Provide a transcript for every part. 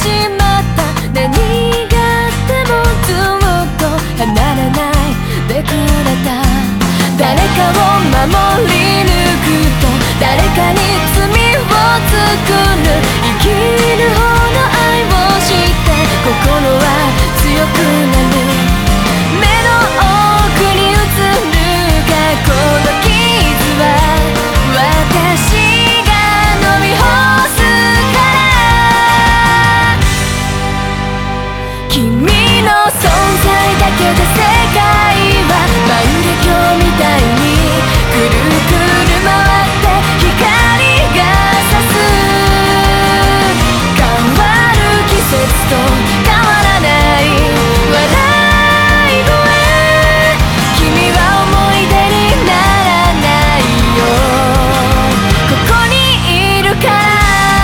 しまった。何があってもずっと離れないでくれた。誰かを守り抜くと誰かに罪を作る。生きるほど愛をして心は強くなる。目の奥に映る過去の傷は私が飲み干すから。君の存在だけで世界は万華鏡みたいにくるくる回って光が差す。変わる季節と変わらない笑い声。君は思い出にならないよ、ここにいるから。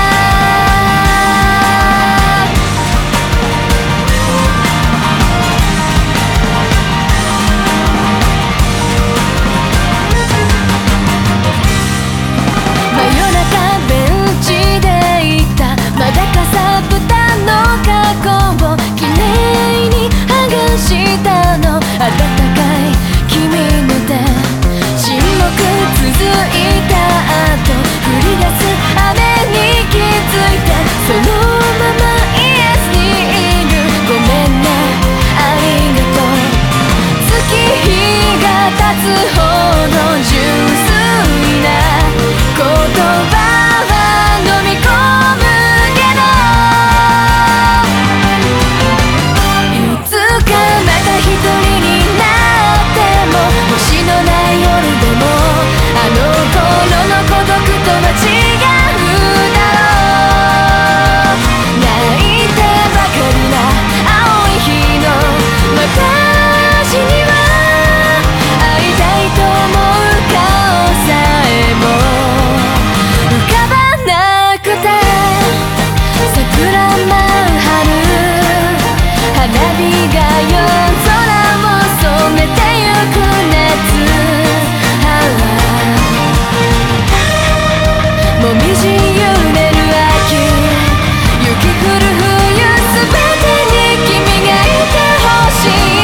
真夜中ベンチでいたまだかさぶたの過去をきれいに剥がしたの。温かい君の手、沈黙続いた後降り出す雨に気づいてそのままイエスにいる。ごめんね、ありがとう。月日が経つほど純粋な言葉は飲み込むけど、いつかまた一人になっても星のない夜でもあの頃の孤独とは違うだろう。泣いてばかりな青い日の私には会いたいと思う顔さえも浮かばなくて。桜舞う春、花火が夜空を染めてゆく夏。もみじ揺れる秋、雪降る冬、すべてに君がいてほしい。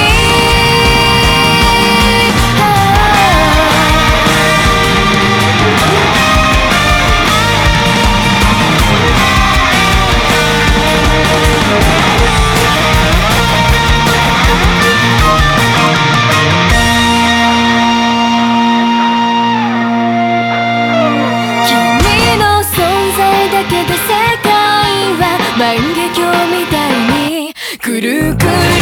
君の存在だけで世界は万華鏡みたいにくるくる